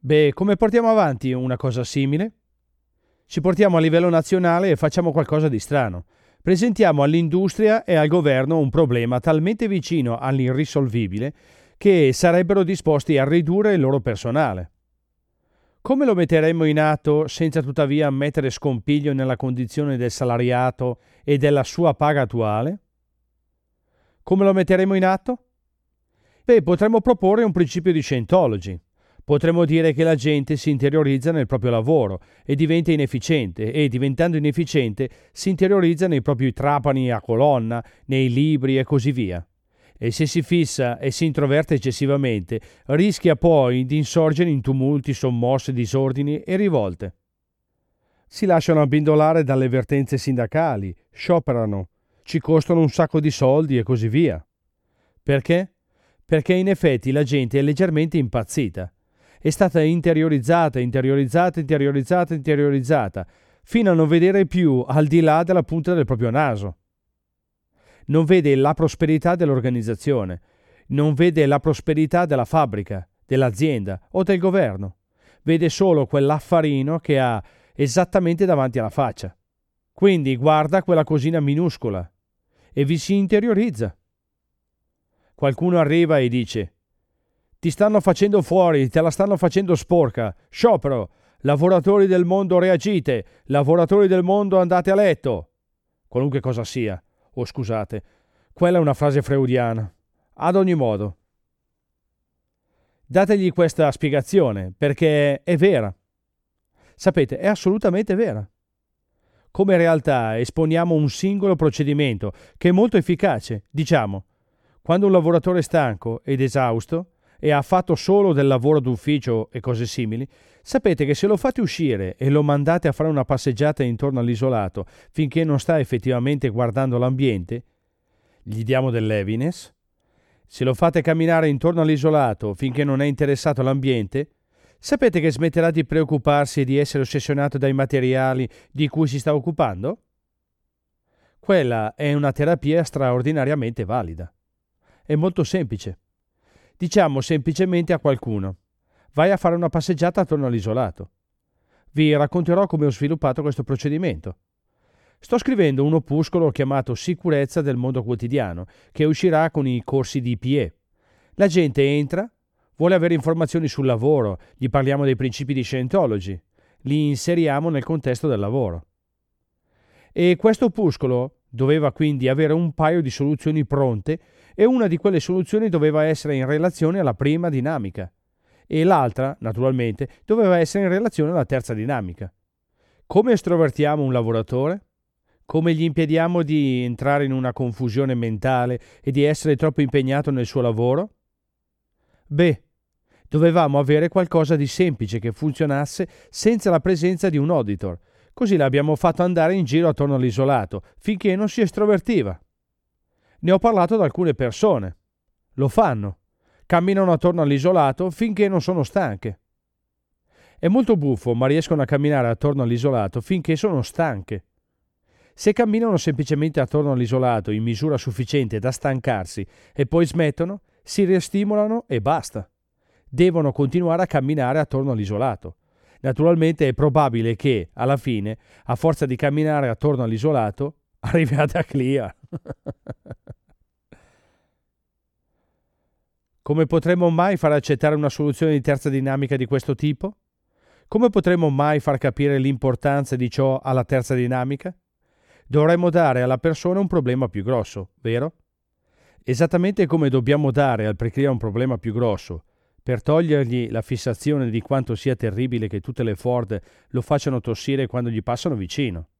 Beh, come portiamo avanti una cosa simile? Ci portiamo a livello nazionale e facciamo qualcosa di strano. Presentiamo all'industria e al governo un problema talmente vicino all'irrisolvibile che sarebbero disposti a ridurre il loro personale. Come lo metteremmo in atto senza tuttavia mettere scompiglio nella condizione del salariato e della sua paga attuale? Come lo metteremo in atto? Beh, potremmo proporre un principio di Scientology. Potremmo dire che la gente si interiorizza nel proprio lavoro e diventa inefficiente e, diventando inefficiente, si interiorizza nei propri trapani a colonna, nei libri e così via. E se si fissa e si introverte eccessivamente, rischia poi di insorgere in tumulti, sommosse, disordini e rivolte. Si lasciano abbindolare dalle vertenze sindacali, scioperano, ci costano un sacco di soldi e così via. Perché? Perché in effetti la gente è leggermente impazzita. È stata interiorizzata, fino a non vedere più al di là della punta del proprio naso. Non vede la prosperità dell'organizzazione, non vede la prosperità della fabbrica, dell'azienda o del governo. Vede solo quell'affarino che ha esattamente davanti alla faccia. Quindi guarda quella cosina minuscola e vi si interiorizza. Qualcuno arriva e dice: ti stanno facendo fuori, te la stanno facendo sporca, sciopero, lavoratori del mondo reagite, lavoratori del mondo andate a letto. Qualunque cosa sia. Oh, scusate, quella è una frase freudiana. Ad ogni modo, dategli questa spiegazione, perché è vera. Sapete, è assolutamente vera. Come realtà esponiamo un singolo procedimento che è molto efficace. Diciamo, quando un lavoratore è stanco ed esausto e ha fatto solo del lavoro d'ufficio e cose simili, sapete che se lo fate uscire e lo mandate a fare una passeggiata intorno all'isolato finché non sta effettivamente guardando l'ambiente, gli diamo dell'evidence. Se lo fate camminare intorno all'isolato finché non è interessato all'ambiente, sapete che smetterà di preoccuparsi e di essere ossessionato dai materiali di cui si sta occupando? Quella è una terapia straordinariamente valida. È molto semplice. Diciamo semplicemente a qualcuno: vai a fare una passeggiata attorno all'isolato. Vi racconterò come ho sviluppato questo procedimento. Sto scrivendo un opuscolo chiamato Sicurezza del mondo quotidiano, che uscirà con i corsi di IPE. La gente entra, vuole avere informazioni sul lavoro, gli parliamo dei principi di Scientology, li inseriamo nel contesto del lavoro. E questo opuscolo doveva quindi avere un paio di soluzioni pronte e una di quelle soluzioni doveva essere in relazione alla prima dinamica e l'altra, naturalmente, doveva essere in relazione alla terza dinamica. Come estrovertiamo un lavoratore? Come gli impediamo di entrare in una confusione mentale e di essere troppo impegnato nel suo lavoro? Beh, dovevamo avere qualcosa di semplice che funzionasse senza la presenza di un auditor. Così l'abbiamo fatto andare in giro attorno all'isolato, finché non si estrovertiva. Ne ho parlato ad alcune persone. Lo fanno. Camminano attorno all'isolato finché non sono stanche. È molto buffo, ma riescono a camminare attorno all'isolato finché sono stanche. Se camminano semplicemente attorno all'isolato in misura sufficiente da stancarsi e poi smettono, si ristimolano e basta. Devono continuare a camminare attorno all'isolato. Naturalmente è probabile che, alla fine, a forza di camminare attorno all'isolato, arriviate a Clia. Come potremmo mai far accettare una soluzione di terza dinamica di questo tipo? Come potremmo mai far capire l'importanza di ciò alla terza dinamica? Dovremmo dare alla persona un problema più grosso, vero? Esattamente come dobbiamo dare al preclient un problema più grosso, per togliergli la fissazione di quanto sia terribile che tutte le Ford lo facciano tossire quando gli passano vicino.